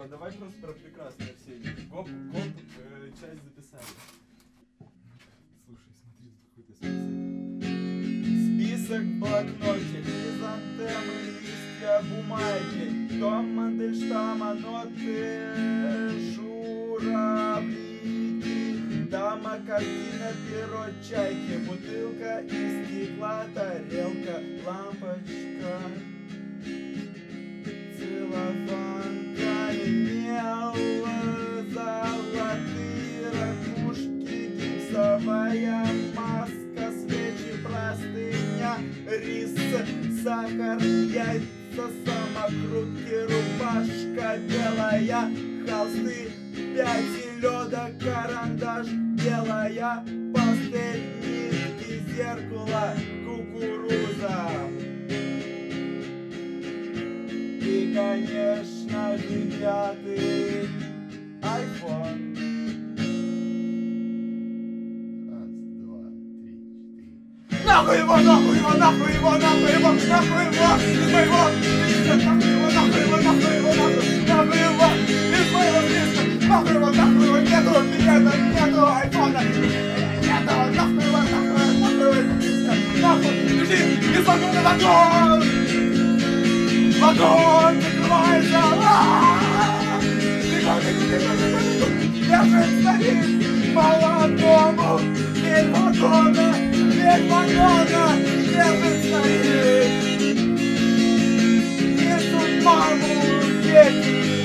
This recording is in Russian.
давай просто про прекрасное Арсений. Гоп, часть записали. Слушай, смотри, тут какой-то список. Список в блокноте, хризантемы, листья бумаги, том Мандельштама, ноты, журавлики, дама, картина, перо, чайки, бутылка из стекла, тарелка, лампочка, целлофан, камень, золотые ракушки, гипсовая маска, свечи, простыня, рис, сахар, яйца, самокрутки, рубашка белая, холсты, 5 лёда, карандаш, белая, пастель, нитки, зеркало, кукуруза. И, конечно же, 5-й iPhone. Раз, два, три, четыре. Нахуй его, нахуй его, нахуй его, нахуй его, нахуй его, из моего списка, нахуй его, нахуй его, нахуй его, нахуй его, из моего списка, нахуй его, нету айфона, нету, нахуй его, нахуй, бежи, из вагона, вагон, вагон, закрывается, бегом, бежит, стоит, молодому, дверь вагона, держит стоит, несут маму, дети.